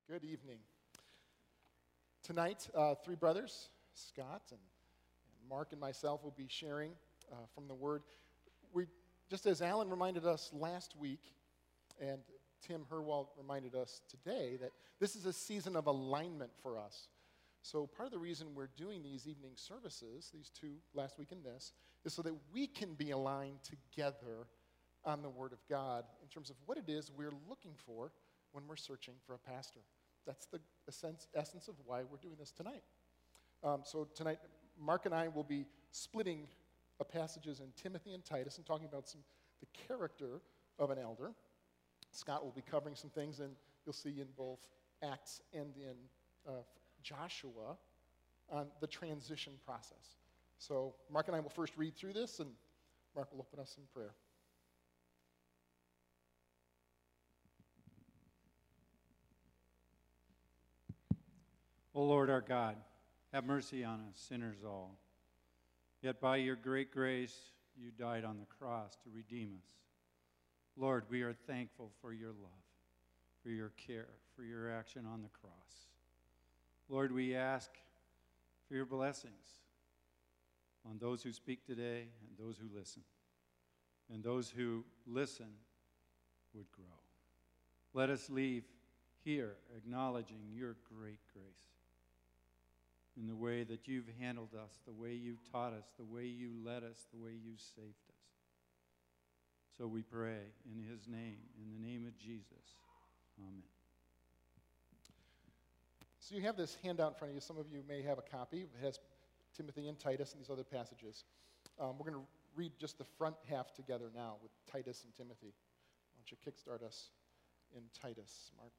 Good evening. Tonight, three brothers, Scott and Mark and myself, will be sharing from the Word. Just as Alan reminded us last week, and Tim Herwald reminded us today, that this is a season of alignment for us. So part of the reason we're doing these evening services, these two, last week and this, is so that we can be aligned together on the Word of God in terms of what it is we're looking for when we're searching for a pastor. That's the essence of why we're doing this tonight. So tonight, Mark and I will be splitting passages in Timothy and Titus and talking about the character of an elder. Scott will be covering some things, and you'll see in both Acts and in Joshua on the transition process. So Mark and I will first read through this, and Mark will open us in prayer. O Lord our God, have mercy on us, sinners all. Yet by your great grace, you died on the cross to redeem us. Lord, we are thankful for your love, for your care, for your action on the cross. Lord, we ask for your blessings on those who speak today and those who listen. And those who listen would grow. Let us leave here acknowledging your great grace in the way that you've handled us, the way you've taught us, the way you led us, the way you saved us. So we pray in his name, in the name of Jesus. Amen. So you have this handout in front of you. Some of you may have a copy. It has Timothy and Titus and these other passages. We're going to read just the front half together now with Titus and Timothy. Why don't you kickstart us in Titus, Mark?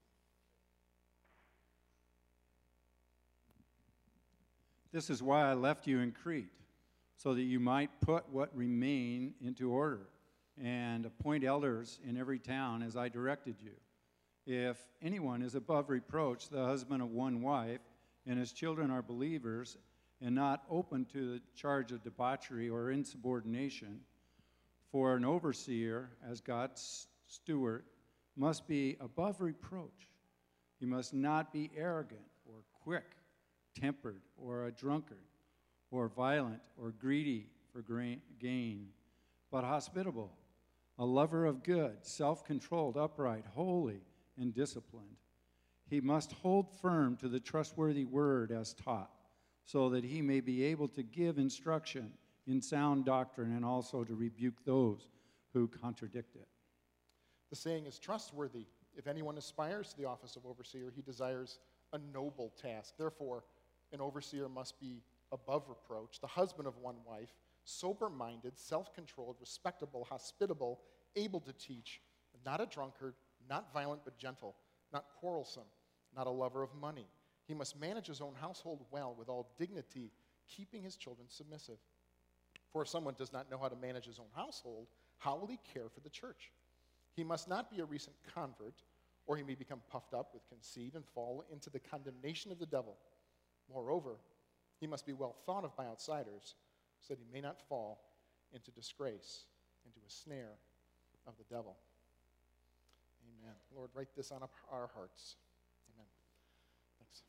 This is why I left you in Crete, so that you might put what remain into order and appoint elders in every town as I directed you. If anyone is above reproach, the husband of one wife, and his children are believers and not open to the charge of debauchery or insubordination, for an overseer, as God's steward, must be above reproach. He must not be arrogant or quick-tempered or a drunkard or violent or greedy for gain, but hospitable, a lover of good, self-controlled, upright, holy, and disciplined. He must hold firm to the trustworthy word as taught, so that he may be able to give instruction in sound doctrine and also to rebuke those who contradict it. The saying is trustworthy. If anyone aspires to the office of overseer, he desires a noble task. Therefore, an overseer must be above reproach, the husband of one wife, sober-minded, self-controlled, respectable, hospitable, able to teach, not a drunkard, not violent but gentle, not quarrelsome, not a lover of money. He must manage his own household well with all dignity, keeping his children submissive. For if someone does not know how to manage his own household, how will he care for the church? He must not be a recent convert, or he may become puffed up with conceit and fall into the condemnation of the devil. Moreover, he must be well thought of by outsiders, so that he may not fall into disgrace, into a snare of the devil. Amen. Lord, write this on our hearts. Amen. Thanks.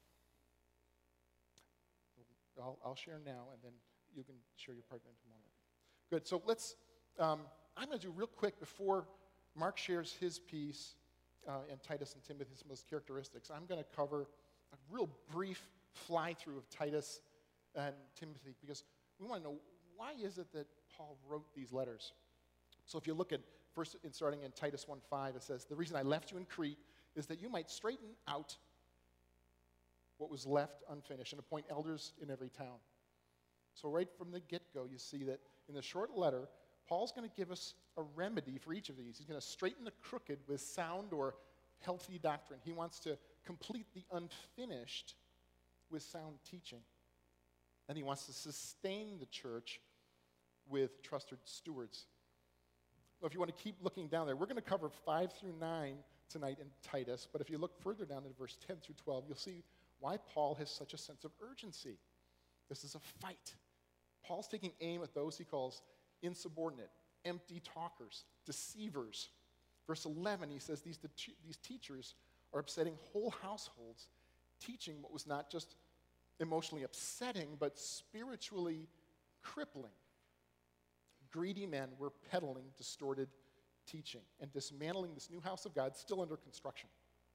I'll share now, and then you can share your part in a moment. Good. So I'm going to do real quick before Mark shares his piece and Titus and Timothy, some of those characteristics. I'm going to cover a real brief fly-through of Titus and Timothy, because we want to know, why is it that Paul wrote these letters? So if you look at first, starting in Titus 1:5, it says, "The reason I left you in Crete is that you might straighten out what was left unfinished and appoint elders in every town." So right from the get-go, you see that in the short letter, Paul's going to give us a remedy for each of these. He's going to straighten the crooked with sound or healthy doctrine. He wants to complete the unfinished with sound teaching. And he wants to sustain the church with trusted stewards. So if you want to keep looking down there, we're going to cover 5 through 9 tonight in Titus. But if you look further down in verse 10 through 12, you'll see why Paul has such a sense of urgency. This is a fight. Paul's taking aim at those he calls insubordinate, empty talkers, deceivers. Verse 11, he says these teachers or upsetting whole households, teaching what was not just emotionally upsetting, but spiritually crippling. Greedy men were peddling distorted teaching and dismantling this new house of God still under construction.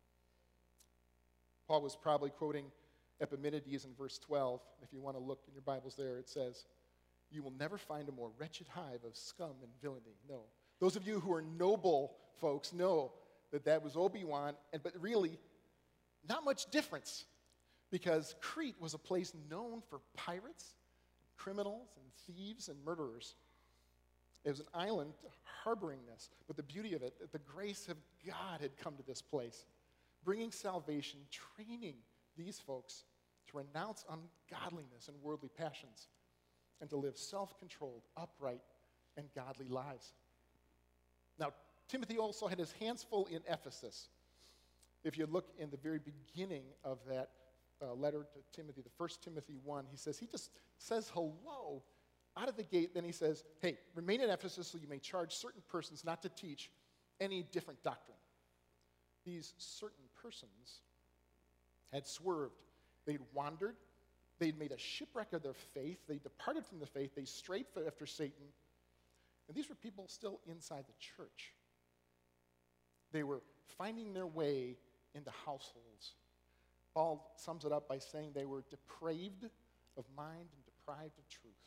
Paul was probably quoting Epimenides in verse 12. If you want to look in your Bibles there, it says, "You will never find a more wretched hive of scum and villainy." No. Those of you who are noble folks know that that was Obi-Wan, but really, not much difference, because Crete was a place known for pirates, criminals, and thieves and murderers. It was an island harboring this, but the beauty of it, that the grace of God had come to this place, bringing salvation, training these folks to renounce ungodliness and worldly passions, and to live self-controlled, upright, and godly lives. Now, Timothy also had his hands full in Ephesus. If you look in the very beginning of that letter to Timothy, the 1 Timothy 1, he just says hello out of the gate. Then he says, hey, remain in Ephesus so you may charge certain persons not to teach any different doctrine. These certain persons had swerved. They'd wandered. They'd made a shipwreck of their faith. They departed from the faith. They strayed after Satan. And these were people still inside the church. They were finding their way into households. Paul sums it up by saying they were depraved of mind and deprived of truth.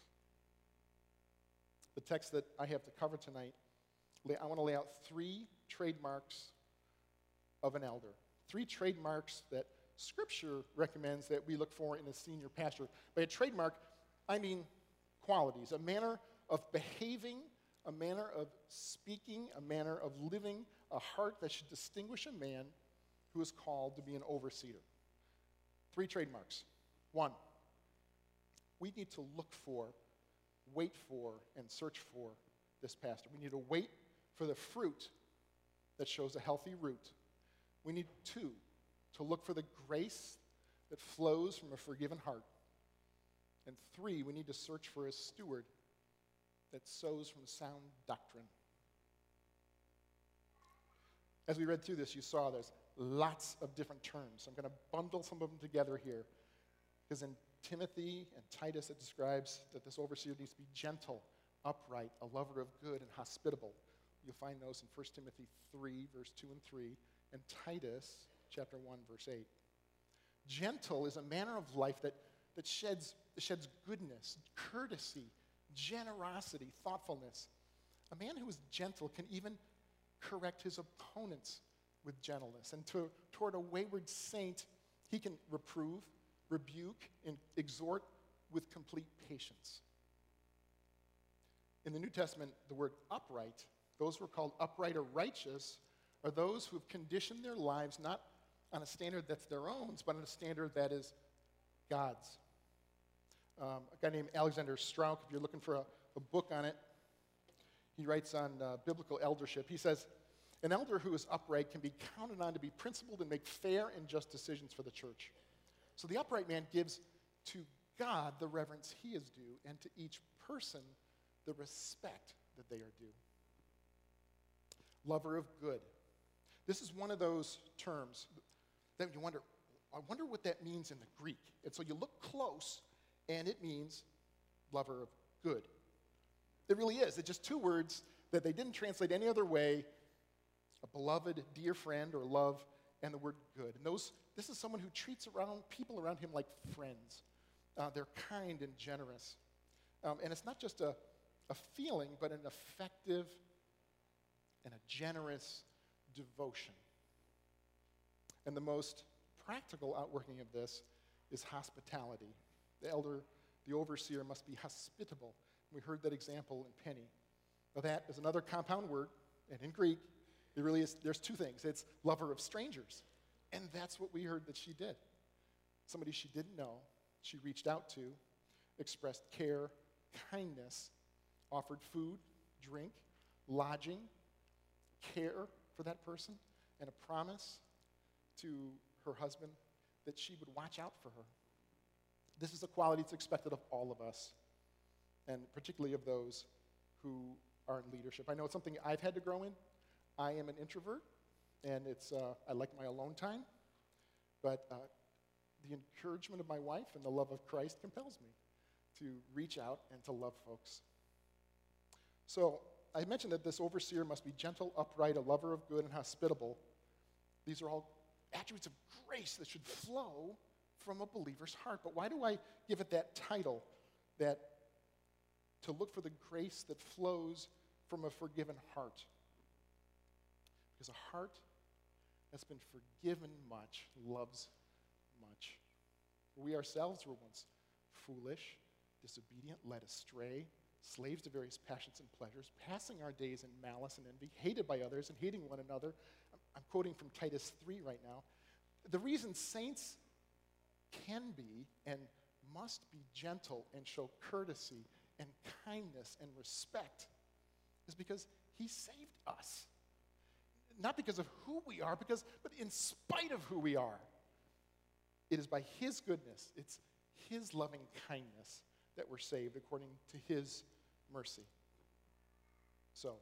The text that I have to cover tonight, I want to lay out 3 trademarks of an elder. 3 trademarks that Scripture recommends that we look for in a senior pastor. By a trademark, I mean qualities, a manner of behaving, a manner of speaking, a manner of living, a heart that should distinguish a man who is called to be an overseer. 3 trademarks. 1, we need to look for, wait for, and search for this pastor. We need to wait for the fruit that shows a healthy root. We need 2, to look for the grace that flows from a forgiven heart. And 3, we need to search for a steward that sows from sound doctrine. As we read through this, you saw there's lots of different terms. I'm going to bundle some of them together here, because in Timothy and Titus it describes that this overseer needs to be gentle, upright, a lover of good, and hospitable. You'll find those in 1 Timothy 3, verse 2 and 3, and Titus chapter 1, verse 8. Gentle is a manner of life that sheds goodness, courtesy, generosity, thoughtfulness. A man who is gentle can even correct his opponents with gentleness. And toward a wayward saint, he can reprove, rebuke, and exhort with complete patience. In the New Testament, the word upright, those who are called upright or righteous, are those who have conditioned their lives not on a standard that's their own, but on a standard that is God's. A guy named Alexander Strauch, if you're looking for a book on it, he writes on biblical eldership. He says, an elder who is upright can be counted on to be principled and make fair and just decisions for the church. So the upright man gives to God the reverence he is due, and to each person the respect that they are due. Lover of good. This is one of those terms that you wonder, I wonder what that means in the Greek. And so you look close, and it means lover of good. It really is. It's just 2 words that they didn't translate any other way: a beloved, dear friend, or love, and the word good. And this is someone who treats people around him like friends. They're kind and generous. And it's not just a feeling, but an effective and a generous devotion. And the most practical outworking of this is hospitality. The overseer must be hospitable. We heard that example in Penny. Now that is another compound word, and in Greek, it really is, there's 2 things. It's lover of strangers, and that's what we heard that she did. Somebody she didn't know, she reached out to, expressed care, kindness, offered food, drink, lodging, care for that person, and a promise to her husband that she would watch out for her. This is a quality that's expected of all of us, and particularly of those who are in leadership. I know it's something I've had to grow in. I am an introvert, and I like my alone time, but the encouragement of my wife and the love of Christ compels me to reach out and to love folks. So I mentioned that this overseer must be gentle, upright, a lover of good, and hospitable. These are all attributes of grace that should flow from a believer's heart. But why do I give it that title, that to look for the grace that flows from a forgiven heart? Because a heart that's been forgiven much loves much. We ourselves were once foolish, disobedient, led astray, slaves to various passions and pleasures, passing our days in malice and envy, hated by others and hating one another. I'm quoting from Titus 3 right now. The reason saints can be and must be gentle and show courtesy and kindness and respect is because he saved us. Not because of who we are, but in spite of who we are. It is by his goodness, it's his loving kindness that we're saved according to his mercy. So,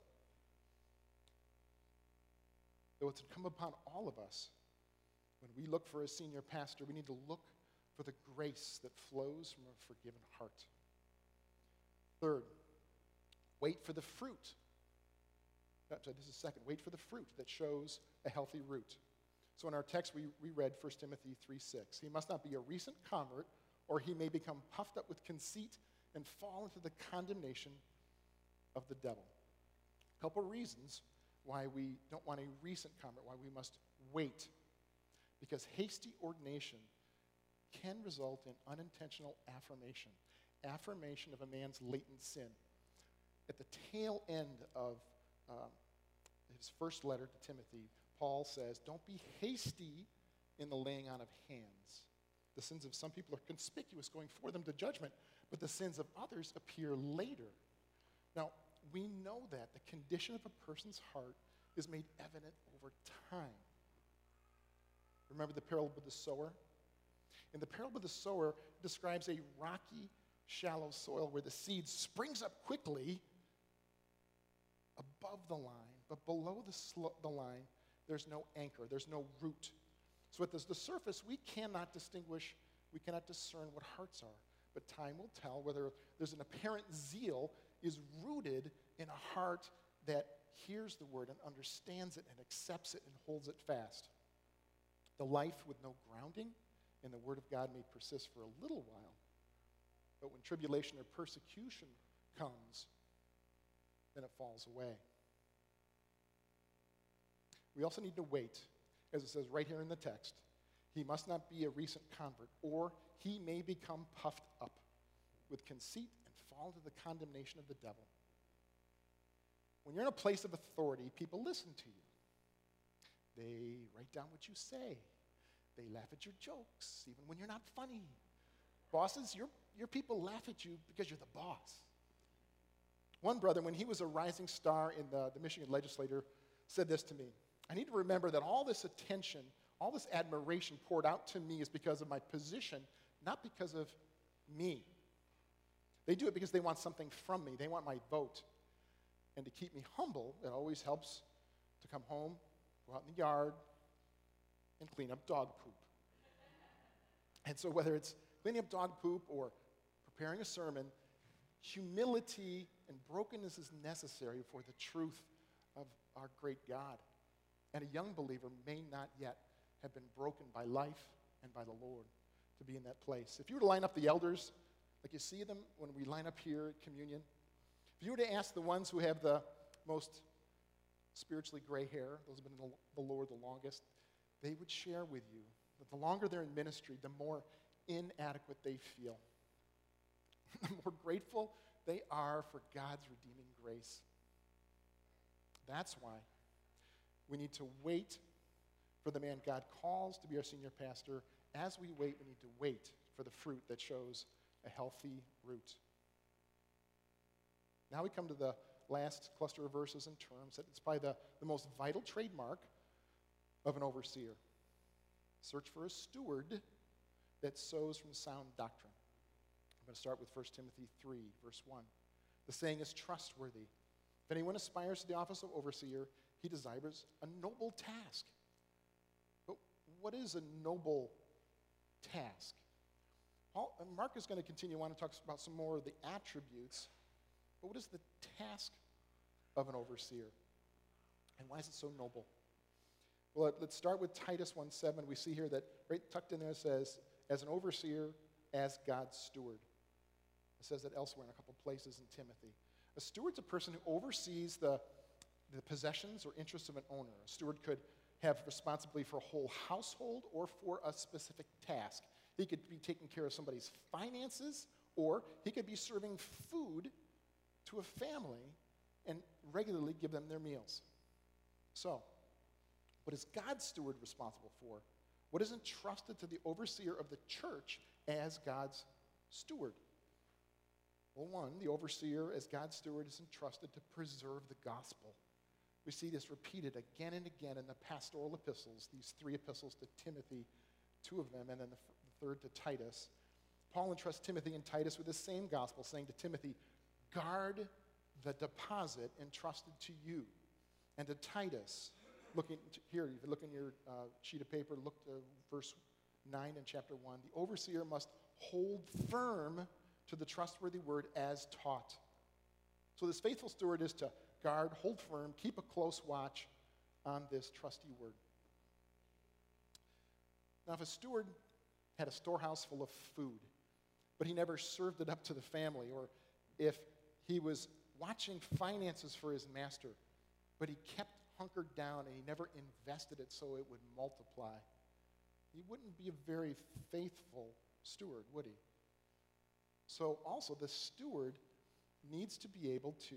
though it's come upon all of us, when we look for a senior pastor, we need to look for the grace that flows from a forgiven heart. Third, wait for the fruit. This is second. Wait for the fruit that shows a healthy root. So in our text, we read 1 Timothy 3:6. He must not be a recent convert, or he may become puffed up with conceit and fall into the condemnation of the devil. A couple reasons why we don't want a recent convert, why we must wait. Because hasty ordination can result in unintentional affirmation of a man's latent sin. At the tail end of his first letter to Timothy, Paul says, don't be hasty in the laying on of hands. The sins of some people are conspicuous, going for them to judgment, but the sins of others appear later. Now, we know that the condition of a person's heart is made evident over time. Remember the parable of the sower? In the parable of the sower, it describes a rocky, shallow soil where the seed springs up quickly above the line, but below the line, there's no anchor, there's no root. So at the surface, we cannot discern what hearts are. But time will tell whether there's an apparent zeal is rooted in a heart that hears the word and understands it and accepts it and holds it fast. The life with no grounding in the word of God may persist for a little while, but when tribulation or persecution comes, then it falls away. We also need to wait, as it says right here in the text. He must not be a recent convert, or he may become puffed up with conceit and fall into the condemnation of the devil. When you're in a place of authority, people listen to you. They write down what you say. They laugh at your jokes, even when you're not funny. Bosses, your people laugh at you because you're the boss. One brother, when he was a rising star in the Michigan legislature, said this to me. I need to remember that all this attention, all this admiration poured out to me is because of my position, not because of me. They do it because they want something from me. They want my vote. And to keep me humble, it always helps to come home, go out in the yard, and clean up dog poop. And so whether it's cleaning up dog poop or preparing a sermon, humility and brokenness is necessary for the truth of our great God. And a young believer may not yet have been broken by life and by the Lord to be in that place. If you were to line up the elders, like you see them when we line up here at communion, if you were to ask the ones who have the most spiritually gray hair, those who have been in the Lord the longest, they would share with you that the longer they're in ministry, the more inadequate they feel. The more grateful they are for God's redeeming grace. That's why we need to wait for the man God calls to be our senior pastor. As we wait, we need to wait for the fruit that shows a healthy root. Now we come to the last cluster of verses and terms. It's probably the most vital trademark of an overseer. Search for a steward that sows from sound doctrine. I'm going to start with 1 Timothy 3, verse 1. The saying is trustworthy. If anyone aspires to the office of overseer, he desires a noble task. But what is a noble task? Mark is going to continue on and talk about some more of the attributes, but what is the task of an overseer? And why is it so noble? Well, let's start with Titus 1:7. We see here that right tucked in there says, as an overseer, as God's steward. It says that elsewhere in a couple places in Timothy. A steward's a person who oversees the possessions or interests of an owner. A steward could have responsibility for a whole household or for a specific task. He could be taking care of somebody's finances, or he could be serving food to a family and regularly give them their meals. So, what is God's steward responsible for? What is entrusted to the overseer of the church as God's steward? Well, one, the overseer as God's steward is entrusted to preserve the gospel. We see this repeated again and again in the pastoral epistles, these 3 epistles to Timothy, 2 of them, and then the 3rd to Titus. Paul entrusts Timothy and Titus with the same gospel, saying to Timothy, guard the deposit entrusted to you. And to Titus, here, if you look in your sheet of paper, look to verse 9 in chapter 1. The overseer must hold firm to the trustworthy word as taught. So this faithful steward is to guard, hold firm, keep a close watch on this trusty word. Now, if a steward had a storehouse full of food, but he never served it up to the family, or if he was watching finances for his master, but he kept hunkered down and he never invested it so it would multiply, he wouldn't be a very faithful steward, would he? So also, the steward needs to be able to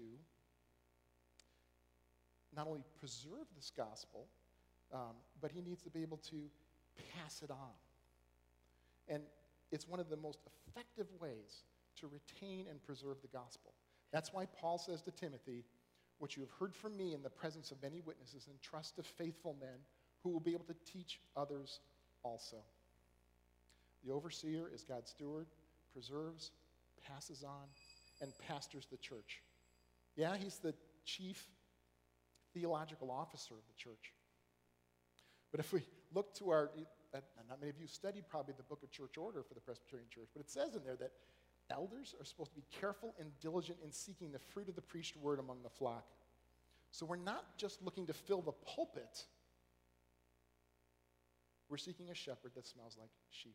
not only preserve this gospel, but he needs to be able to pass it on. And it's one of the most effective ways to retain and preserve the gospel. That's why Paul says to Timothy, what you have heard from me in the presence of many witnesses, entrust to faithful men who will be able to teach others also. The overseer is God's steward, preserves, passes on, and pastors the church. Yeah, he's the chief theological officer of the church. But if we look to not many of you studied probably the book of church order for the Presbyterian Church, but it says in there that elders are supposed to be careful and diligent in seeking the fruit of the preached word among the flock. So we're not just looking to fill the pulpit. We're seeking a shepherd that smells like sheep.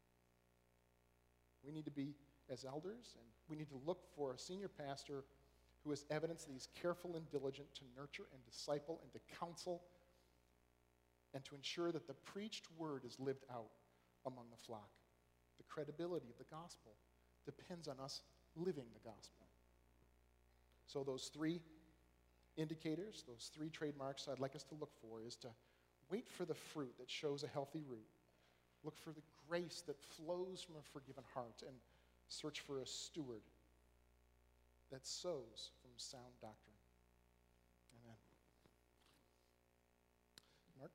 We need to be, as elders, and we need to look for a senior pastor who is evidence that he's careful and diligent to nurture and disciple and to counsel and to ensure that the preached word is lived out among the flock. The credibility of the gospel depends on us living the gospel. So those 3 indicators, those 3 trademarks I'd like us to look for is to wait for the fruit that shows a healthy root. Look for the grace that flows from a forgiven heart, and search for a steward that sows from sound doctrine. Amen. Mark?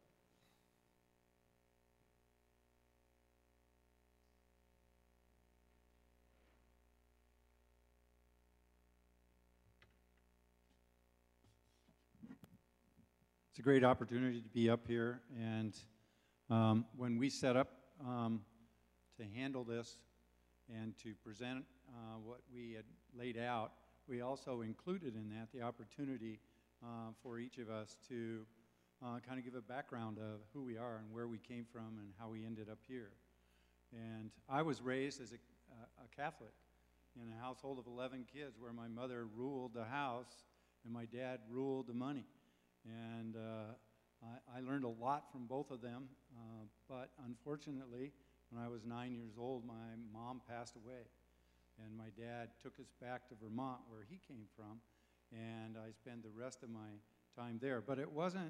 It's a great opportunity to be up here, and when we set up to handle this and to present what we had laid out, we also included in that the opportunity for each of us to kind of give a background of who we are and where we came from and how we ended up here. And I was raised as a Catholic in a household of 11 kids where my mother ruled the house and my dad ruled the money. And I learned a lot from both of them, but unfortunately, when I was 9 years old, my mom passed away. And my dad took us back to Vermont, where he came from, and I spent the rest of my time there. But it wasn't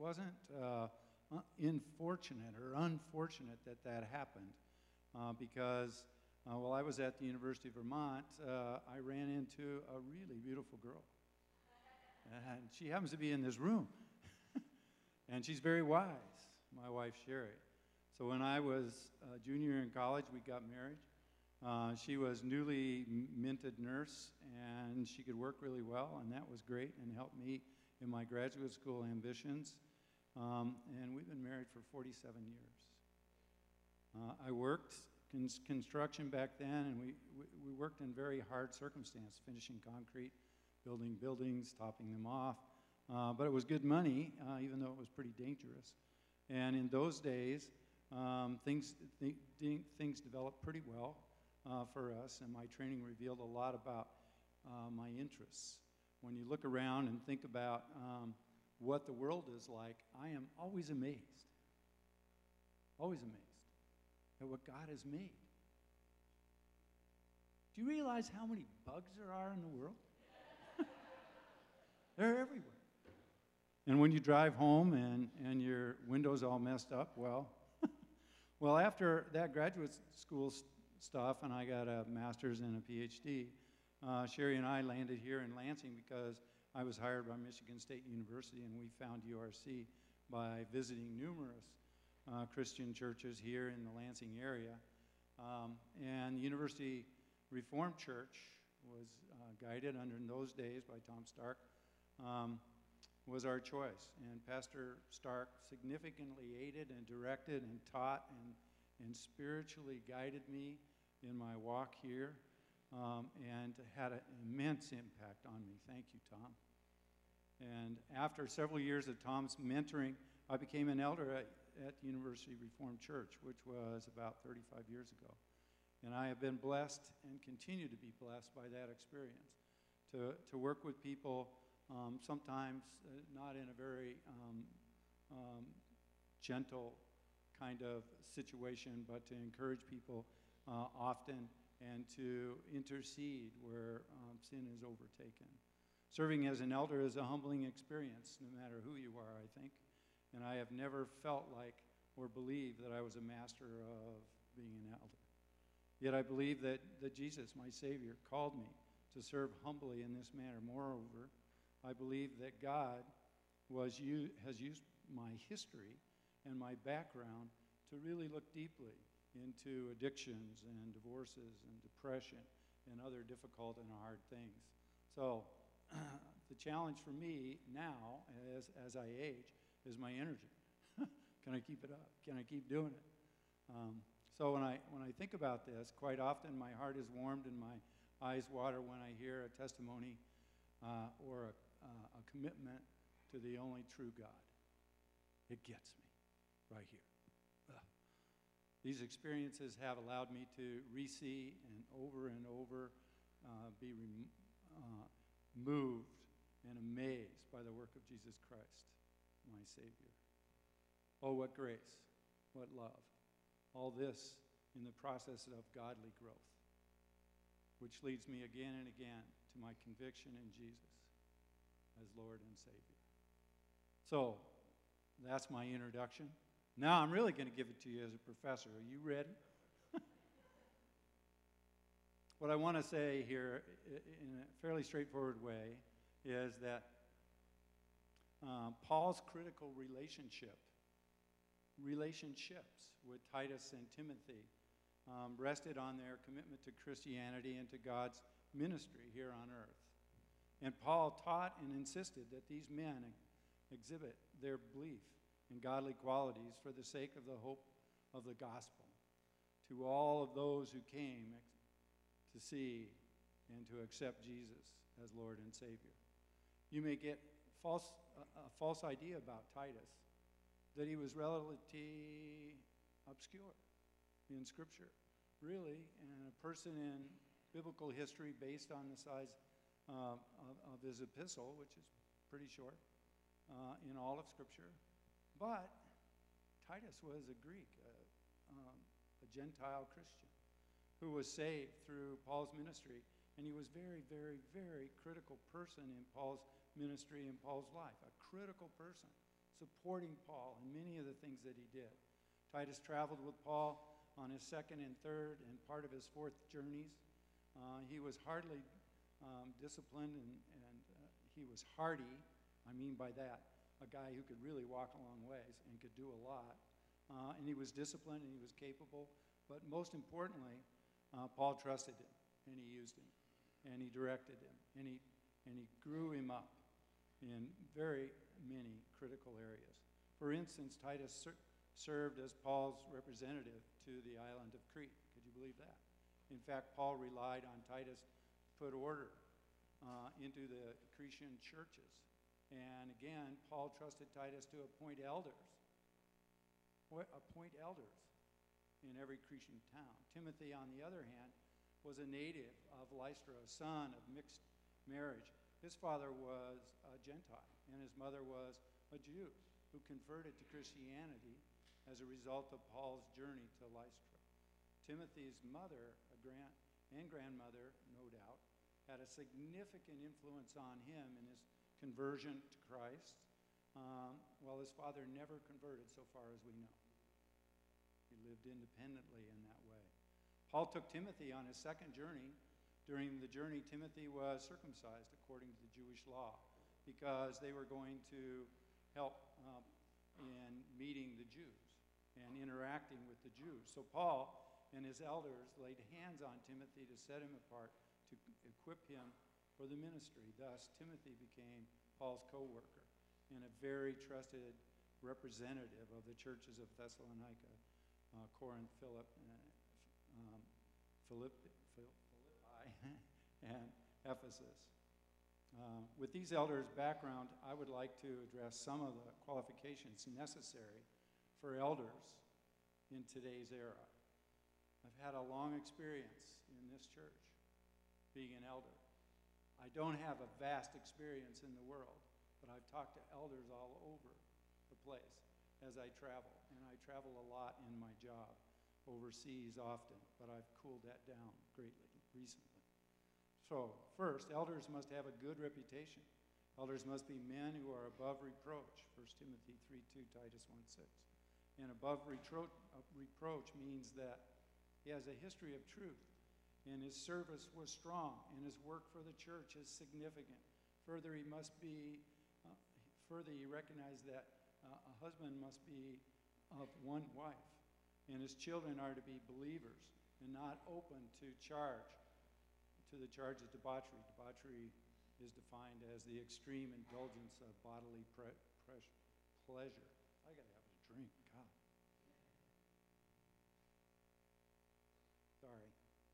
unfortunate that happened, because while I was at the University of Vermont, I ran into a really beautiful girl. And she happens to be in this room. And she's very wise, my wife, Sherry. So when I was a junior in college, we got married. She was newly minted nurse, and she could work really well, and that was great and helped me in my graduate school ambitions, and we've been married for 47 years. I worked construction back then, and we worked in very hard circumstances, finishing concrete, building buildings, topping them off. But it was good money, even though it was pretty dangerous. And in those days, things developed pretty well for us, and my training revealed a lot about my interests. When you look around and think about what the world is like, I am always amazed at what God has made. Do you realize how many bugs there are in the world? They're everywhere. And when you drive home and your window's all messed up, well, after that graduate school stuff, and I got a master's and a PhD, Sherry and I landed here in Lansing because I was hired by Michigan State University, and we found URC by visiting numerous Christian churches here in the Lansing area. And the University Reformed Church was guided under in those days by Tom Stark, was our choice. And Pastor Stark significantly aided and directed and taught and spiritually guided me in my walk here, and had an immense impact on me. Thank you, Tom. And after several years of Tom's mentoring, I became an elder at the University Reformed Church, which was about 35 years ago. And I have been blessed and continue to be blessed by that experience, to work with people, sometimes not in a very gentle kind of situation, but to encourage people often and to intercede where sin is overtaken. Serving as an elder is a humbling experience, no matter who you are, I think. And I have never felt like or believed that I was a master of being an elder. Yet I believe that Jesus, my Savior, called me to serve humbly in this manner. Moreover, I believe that God has used my history and my background to really look deeply into addictions and divorces and depression and other difficult and hard things. So the challenge for me now, as I age, is my energy. Can I keep it up? Can I keep doing it? So when I think about this, quite often my heart is warmed and my eyes water when I hear a testimony or a commitment to the only true God. It gets me right here. These experiences have allowed me to re-see and over be moved and amazed by the work of Jesus Christ, my Savior. Oh, what grace, what love. All this in the process of godly growth, which leads me again and again to my conviction in Jesus as Lord and Savior. So, that's my introduction. Now I'm really going to give it to you as a professor. Are you ready? What I want to say here in a fairly straightforward way is that Paul's critical relationships with Titus and Timothy rested on their commitment to Christianity and to God's ministry here on earth. And Paul taught and insisted that these men exhibit their belief in godly qualities for the sake of the hope of the gospel to all of those who came to see and to accept Jesus as Lord and Savior. You may get a false idea about Titus, that he was relatively obscure in Scripture, really, and a person in biblical history based on the size of his epistle, which is pretty short in all of Scripture. But Titus was a Greek, a Gentile Christian, who was saved through Paul's ministry, and he was very, very, very critical person in Paul's ministry and Paul's life, a critical person, supporting Paul in many of the things that he did. Titus traveled with Paul on his second and third and part of his fourth journeys. He was hardly disciplined, and he was hardy. I mean by that, a guy who could really walk a long ways and could do a lot. And he was disciplined and he was capable. But most importantly, Paul trusted him, and he used him, and he directed him, and he grew him up. in very many critical areas. For instance, Titus served as Paul's representative to the island of Crete. Could you believe that? In fact, Paul relied on Titus to put order into the Cretan churches. And again, Paul trusted Titus to appoint elders. Appoint elders in every Cretan town. Timothy, on the other hand, was a native of Lystra, a son of mixed marriage. His father was a Gentile, and his mother was a Jew who converted to Christianity as a result of Paul's journey to Lystra. Timothy's mother and grandmother, no doubt, had a significant influence on him in his conversion to Christ, while his father never converted so far as we know. He lived independently in that way. Paul took Timothy on his second journey. During the journey, Timothy was circumcised according to the Jewish law because they were going to help in meeting the Jews and interacting with the Jews. So Paul and his elders laid hands on Timothy to set him apart, to equip him for the ministry. Thus, Timothy became Paul's co-worker and a very trusted representative of the churches of Thessalonica, Corinth, Philippi, and Ephesus. With these elders' background, I would like to address some of the qualifications necessary for elders in today's era. I've had a long experience in this church being an elder. I don't have a vast experience in the world, but I've talked to elders all over the place as I travel, and I travel a lot in my job, overseas often, but I've cooled that down greatly recently. So, first, elders must have a good reputation. Elders must be men who are above reproach, 1 Timothy 3:2, Titus 1:6. And above reproach means that he has a history of truth, and his service was strong, and his work for the church is significant. Further, he recognized that a husband must be of one wife, and his children are to be believers and not open to the charge of debauchery. Debauchery is defined as the extreme indulgence of bodily pleasure. I gotta have a drink, God. Sorry.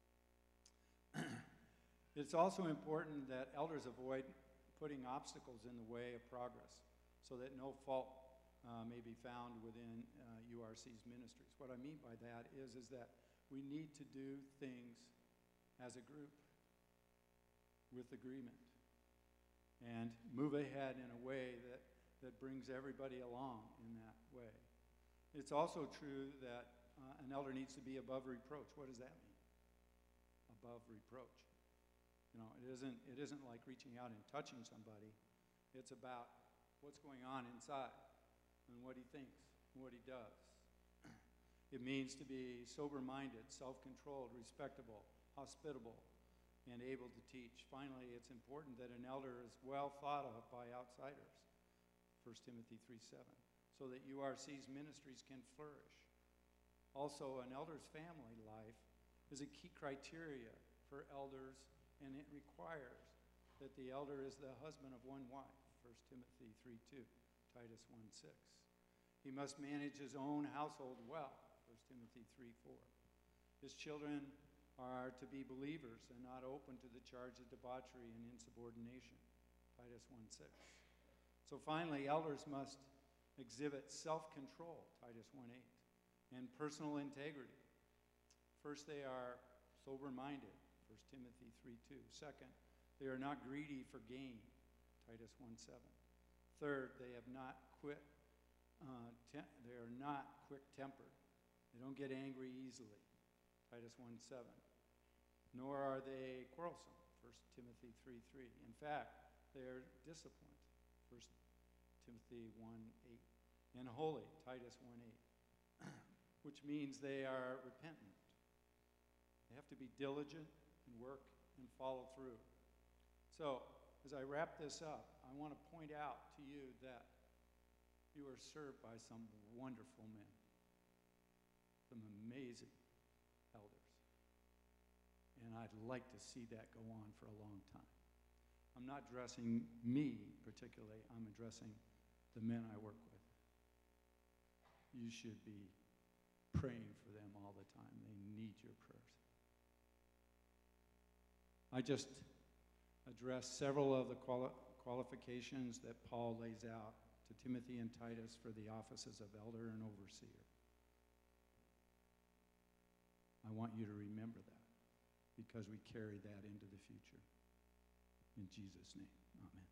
It's also important that elders avoid putting obstacles in the way of progress so that no fault may be found within URC's ministries. What I mean by that is that we need to do things as a group with agreement and move ahead in a way that brings everybody along in that way. It's also true that an elder needs to be above reproach. What does that mean? Above reproach. You know, it isn't like reaching out and touching somebody. It's about what's going on inside and what he thinks and what he does. It means to be sober-minded, self-controlled, respectable, hospitable, and able to teach. Finally, it's important that an elder is well thought of by outsiders, 1 Timothy 3:7, so that URC's ministries can flourish. Also, an elder's family life is a key criteria for elders, and it requires that the elder is the husband of one wife, 1 Timothy 3:2, Titus 1:6. He must manage his own household well, 1 Timothy 3:4. His children are to be believers and not open to the charge of debauchery and insubordination, Titus 1:6. So finally, elders must exhibit self-control, Titus 1:8, and personal integrity. First, they are sober-minded, 1 Timothy 3:2. Second, they are not greedy for gain, Titus 1:7. Third, they are not quick-tempered. They don't get angry easily, Titus 1:7. Nor are they quarrelsome, 1 Timothy 3:3. In fact, they are disciplined, 1 Timothy 1:8. And holy, Titus 1:8, which means they are repentant. They have to be diligent and work and follow through. So, as I wrap this up, I want to point out to you that you are served by some wonderful men, some amazing elders. And I'd like to see that go on for a long time. I'm not addressing me particularly, I'm addressing the men I work with. You should be praying for them all the time. They need your prayers. I just addressed several of the qualifications that Paul lays out to Timothy and Titus for the offices of elder and overseer. I want you to remember that because we carry that into the future. In Jesus' name, amen.